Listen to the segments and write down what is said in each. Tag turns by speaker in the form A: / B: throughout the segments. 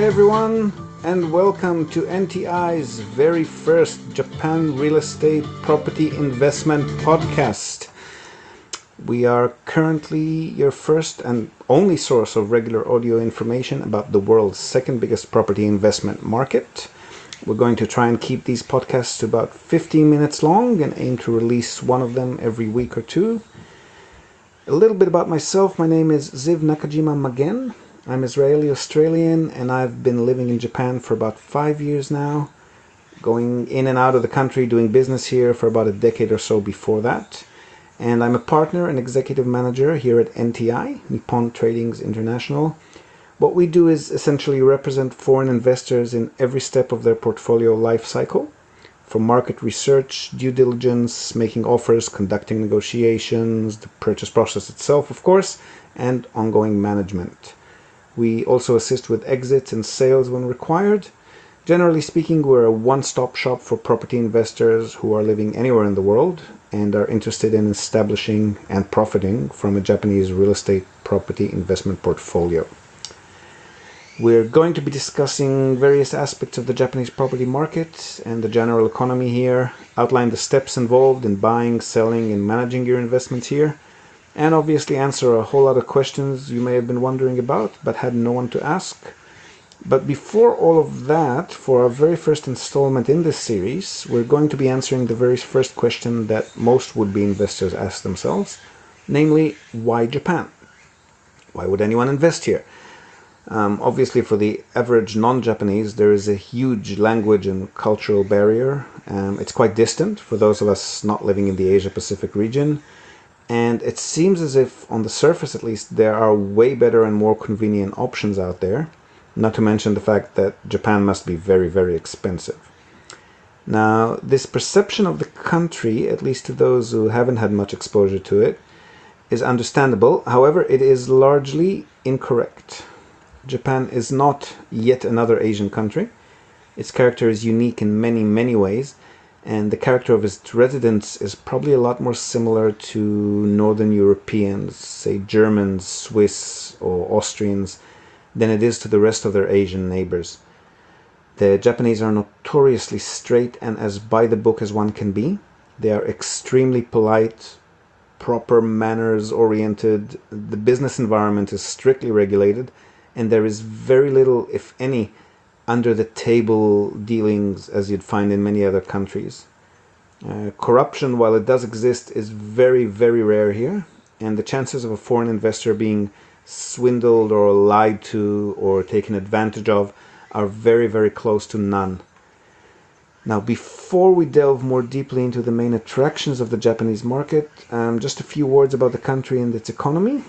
A: everyone, and welcome to NTI's very first Japan real estate property investment podcast. We are currently your first and only source of regular audio information about the world's second biggest property investment market. We're going to try and keep these podcasts to about 15 minutes long and aim to release one of them every week or two. A little bit about myself. My name is Ziv Nakajima Magen. I'm Israeli-Australian and I've been living in Japan for about 5 years now, going in and out of the country, doing business here for about a decade or so before that. And I'm a partner and executive manager here at NTI, Nippon Tradings International. What we do is essentially represent foreign investors in every step of their portfolio life cycle, from market research, due diligence, making offers, conducting negotiations, the purchase process itself, of course, and ongoing management. We also assist with exits and sales when required. Generally speaking, we're a one-stop shop for property investors who are living anywhere in the world and are interested in establishing and profiting from a Japanese real estate property investment portfolio. We're going to be discussing various aspects of the Japanese property market and the general economy here, outline the steps involved in buying, selling, and managing your investments here, and obviously answer a whole lot of questions you may have been wondering about but had no one to ask. But before all of that, for our very first installment in this series, we're going to be answering the very first question that most would-be investors ask themselves, namely, why Japan? Why would anyone invest here? Obviously, for the average non-Japanese, there is a huge language and cultural barrier. It's quite distant for those of us not living in the Asia-Pacific region. And it seems as if, on the surface at least, there are way better and more convenient options out there, not to mention the fact that Japan must be very, very expensive. Now, this perception of the country, at least to those who haven't had much exposure to it, is understandable. However, it is largely incorrect. Japan is not yet another Asian country. Its character is unique in many, many ways, and the character of its residents is probably a lot more similar to Northern Europeans, say Germans, Swiss, or Austrians, than it is to the rest of their Asian neighbors. The Japanese are notoriously straight and as by the book as one can be. They are extremely polite, proper manners oriented. The business environment is strictly regulated, and there is very little, if any, under-the-table dealings as you'd find in many other countries. Corruption, while it does exist, is very, very rare here, and the chances of a foreign investor being swindled or lied to or taken advantage of are very, very close to none. Now, before we delve more deeply into the main attractions of the Japanese market, just a few words about the country and its economy.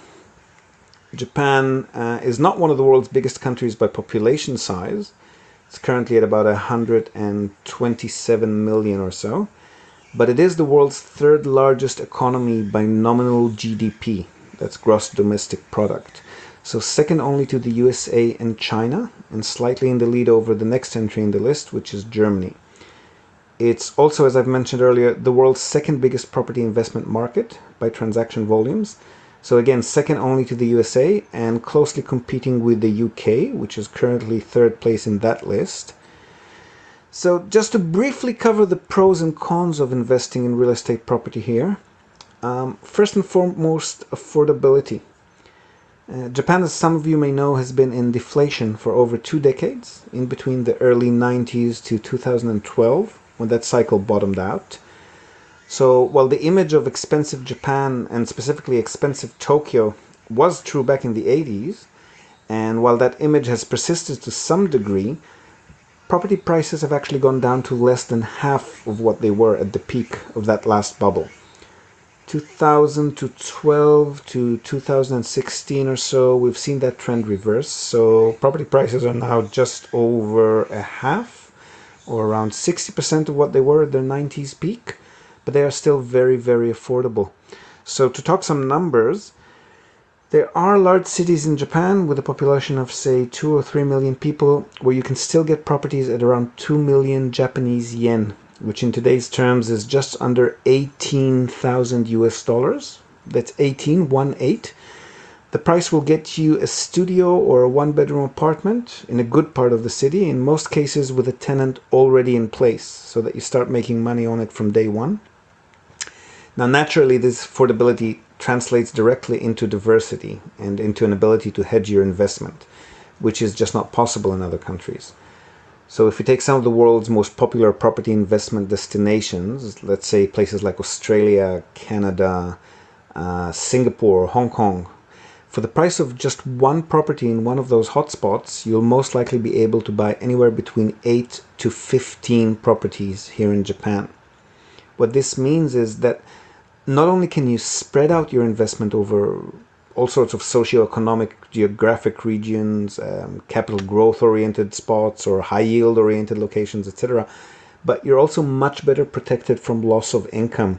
A: Japan is not one of the world's biggest countries by population size. It's currently at about 127 million or so, but it is the world's third largest economy by nominal GDP, that's gross domestic product. So second only to the USA and China, and slightly in the lead over the next entry in the list, which is Germany. It's also, as I've mentioned earlier, the world's second biggest property investment market by transaction volumes. So again, second only to the USA and closely competing with the UK, which is currently third place in that list. So just to briefly cover the pros and cons of investing in real estate property here. First and foremost, affordability. Japan, as some of you may know, has been in deflation for over 2 decades, in between the early 90s to 2012, when that cycle bottomed out. So while the image of expensive Japan, and specifically expensive Tokyo, was true back in the 80s, and while that image has persisted to some degree, property prices have actually gone down to less than half of what they were at the peak of that last bubble. 2012 to 2016 or so, we've seen that trend reverse. So property prices are now just over a half, or around 60% of what they were at their 90s peak. But they are still very, very affordable. So to talk some numbers, there are large cities in Japan with a population of say 2 or 3 million people where you can still get properties at around 2 million Japanese yen, which in today's terms is just under 18,000 US dollars. That's 18. The price will get you a studio or a one-bedroom apartment in a good part of the city, in most cases with a tenant already in place, so that you start making money on it from day one. Now, naturally, this affordability translates directly into diversity and into an ability to hedge your investment, which is just not possible in other countries. So if you take some of the world's most popular property investment destinations, let's say places like Australia, Canada, Singapore, Hong Kong, for the price of just one property in one of those hotspots, you'll most likely be able to buy anywhere between 8 to 15 properties here in Japan. What this means is that not only can you spread out your investment over all sorts of socioeconomic, geographic regions, capital growth-oriented spots or high-yield-oriented locations, etc., but you're also much better protected from loss of income.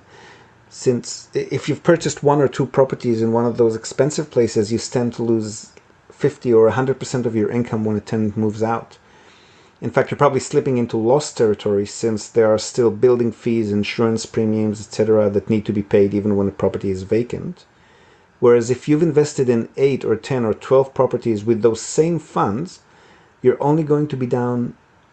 A: Since if you've purchased one or two properties in one of those expensive places, you stand to lose 50 or 100% of your income when a tenant moves out. In fact, you're probably slipping into lost territory, since there are still building fees, insurance premiums, etc. that need to be paid even when a property is vacant. Whereas if you've invested in 8 or 10 or 12 properties with those same funds, you're only going to be down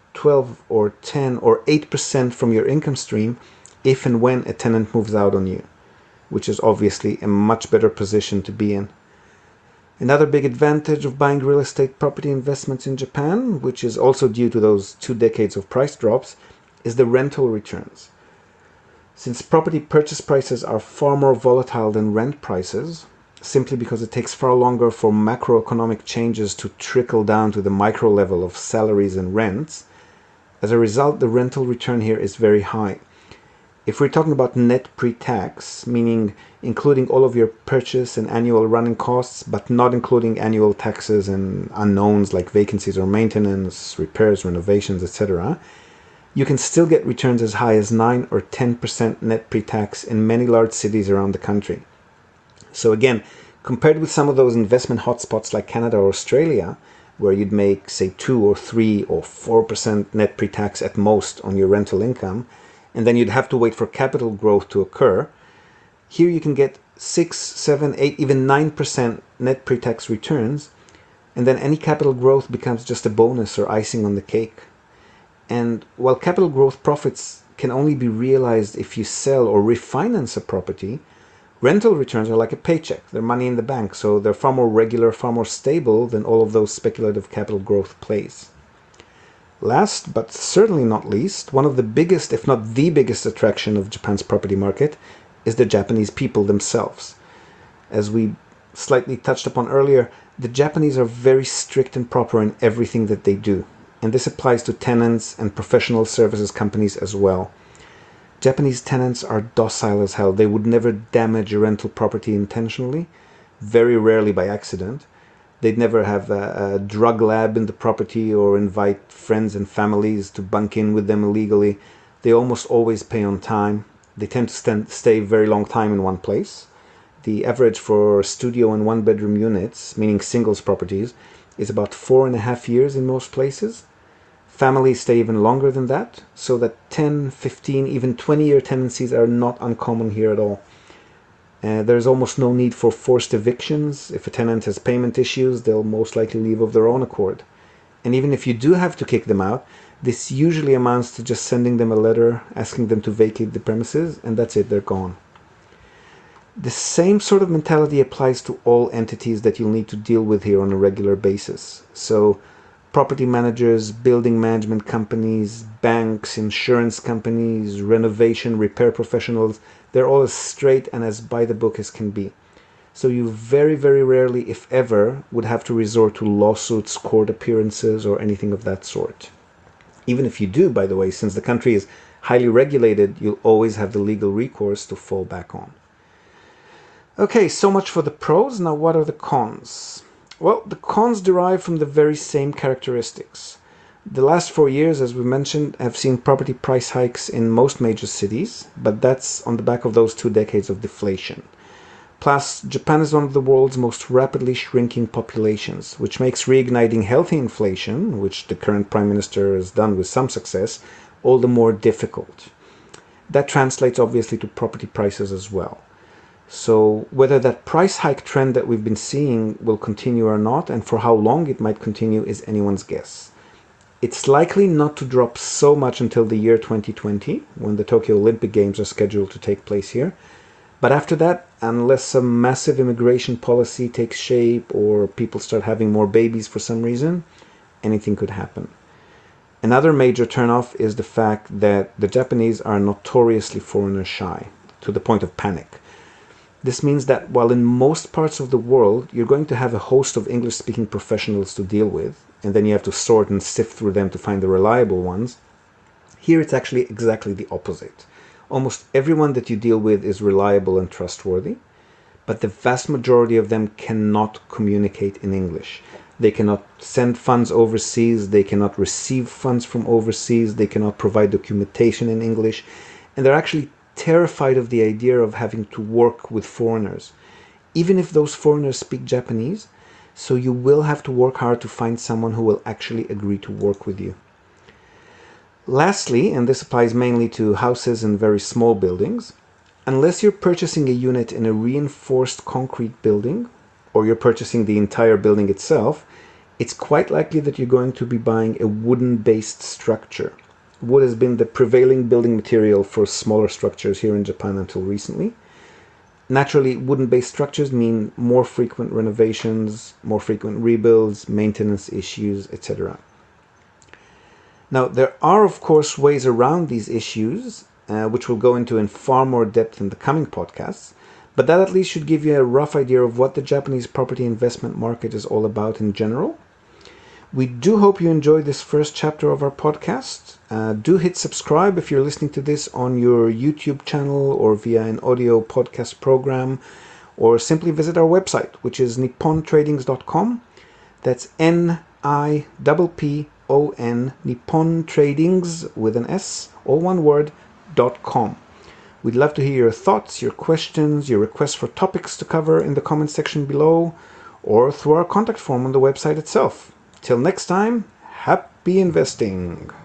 A: 12 or 10 or 8% from your income stream if and when a tenant moves out on you, which is obviously a much better position to be in. Another big advantage of buying real estate property investments in Japan, which is also due to those 2 decades of price drops, is the rental returns. Since property purchase prices are far more volatile than rent prices, simply because it takes far longer for macroeconomic changes to trickle down to the micro level of salaries and rents, as a result, the rental return here is very high. If we're talking about net pre-tax, meaning including all of your purchase and annual running costs, but not including annual taxes and unknowns like vacancies or maintenance, repairs, renovations, etc., you can still get returns as high as 9 or 10% net pre-tax in many large cities around the country. So again, compared with some of those investment hotspots like Canada or Australia, where you'd make, say, 2 or 3 or 4% net pre-tax at most on your rental income, and then you'd have to wait for capital growth to occur, here you can get 6, 7, 8, even 9% net pre-tax returns, and then any capital growth becomes just a bonus or icing on the cake. And while capital growth profits can only be realized if you sell or refinance a property, rental returns are like a paycheck. They're money in the bank, so they're far more regular, far more stable than all of those speculative capital growth plays. Last, but certainly not least, one of the biggest, if not the biggest attraction of Japan's property market is the Japanese people themselves. As we slightly touched upon earlier, the Japanese are very strict and proper in everything that they do. And this applies to tenants and professional services companies as well. Japanese tenants are docile as hell. They would never damage a rental property intentionally, very rarely by accident. They'd never have a drug lab in the property or invite friends and families to bunk in with them illegally. They almost always pay on time. They tend to stay a very long time in one place. The average for studio and one-bedroom units, meaning singles properties, is about 4.5 years in most places. Families stay even longer than that, so that 10, 15, even 20-year tenancies are not uncommon here at all. There's almost no need for forced evictions. If a tenant has payment issues, they'll most likely leave of their own accord. And even if you do have to kick them out, this usually amounts to just sending them a letter asking them to vacate the premises, and that's it, they're gone. The same sort of mentality applies to all entities that you'll need to deal with here on a regular basis. So property managers, building management companies, banks, insurance companies, renovation, repair professionals, they're all as straight and as by the book as can be. So you very, very rarely, if ever, would have to resort to lawsuits, court appearances, or anything of that sort. Even if you do, by the way, since the country is highly regulated, you'll always have the legal recourse to fall back on. Okay, so much for the pros. Now what are the cons? Well, the cons derive from the very same characteristics. The last 4 years, as we mentioned, have seen property price hikes in most major cities, but that's on the back of those 2 decades of deflation. Plus, Japan is one of the world's most rapidly shrinking populations, which makes reigniting healthy inflation, which the current Prime Minister has done with some success, all the more difficult. That translates obviously to property prices as well. So whether that price hike trend that we've been seeing will continue or not, and for how long it might continue, is anyone's guess. It's likely not to drop so much until the year 2020, when the Tokyo Olympic Games are scheduled to take place here. But after that, unless some massive immigration policy takes shape or people start having more babies for some reason, anything could happen. Another major turnoff is the fact that the Japanese are notoriously foreigner shy, to the point of panic. This means that while in most parts of the world you're going to have a host of English-speaking professionals to deal with, and then you have to sort and sift through them to find the reliable ones, here it's actually exactly the opposite. Almost everyone that you deal with is reliable and trustworthy, but the vast majority of them cannot communicate in English. They cannot send funds overseas, they cannot receive funds from overseas, they cannot provide documentation in English, and they're actually terrified of the idea of having to work with foreigners, even if those foreigners speak Japanese. So you will have to work hard to find someone who will actually agree to work with you. Lastly, and this applies mainly to houses and very small buildings, unless you're purchasing a unit in a reinforced concrete building, or you're purchasing the entire building itself, it's quite likely that you're going to be buying a wooden-based structure. Wood has been the prevailing building material for smaller structures here in Japan until recently. Naturally, wooden-based structures mean more frequent renovations, more frequent rebuilds, maintenance issues, etc. Now, there are of course ways around these issues, which we'll go into in far more depth in the coming podcasts, but that at least should give you a rough idea of what the Japanese property investment market is all about in general. We do hope you enjoyed this first chapter of our podcast. Do hit subscribe if you're listening to this on your YouTube channel or via an audio podcast program, or simply visit our website, which is nippontradings.com. That's NIPPON, Nippon Tradings with an S, all one word, .com. We'd love to hear your thoughts, your questions, your requests for topics to cover in the comment section below, or through our contact form on the website itself. Till next time, happy investing!